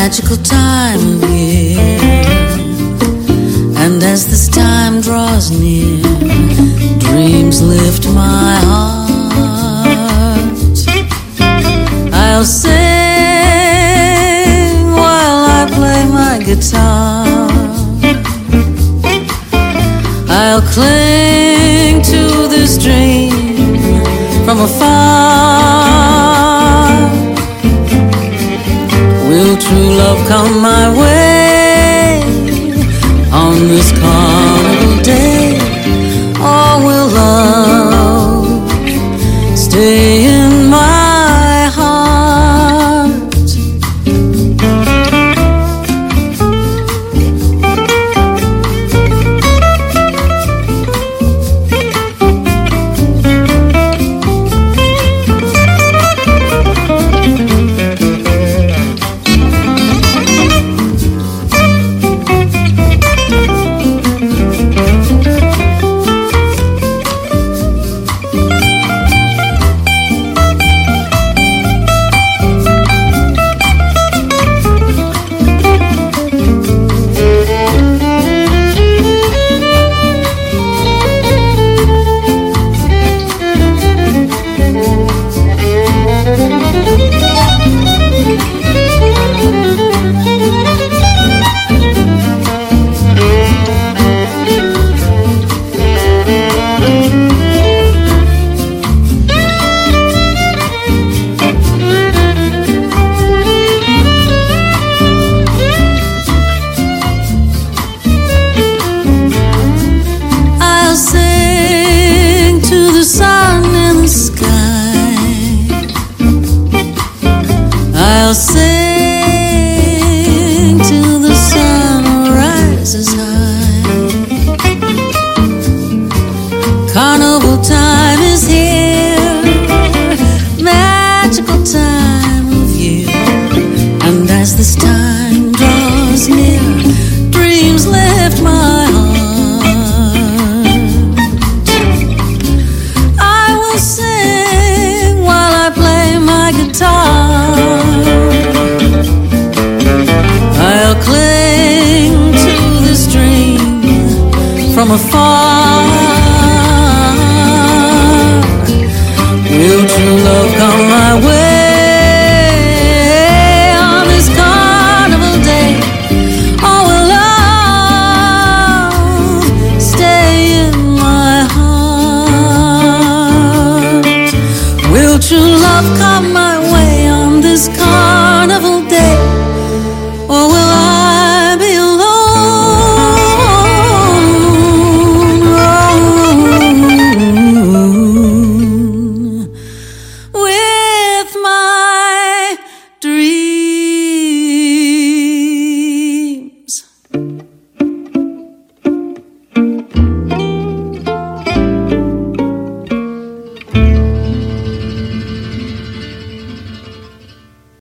magical time of year. And as this time draws near, dreams lift my heart. I'll sing while I play my guitar. I'll cling to this dream from afar. Will true love come my way on this carnival day? Or will love stay in my heart? I'll sing till the sun rises high. Carnival time is here, magical time of year. And as this time draws near, dreams lift my heart. I will sing while I play my guitar. I'll cling to this dream from afar. Will true love come my way on this carnival day? Or will love stay in my heart? Will true love come my way?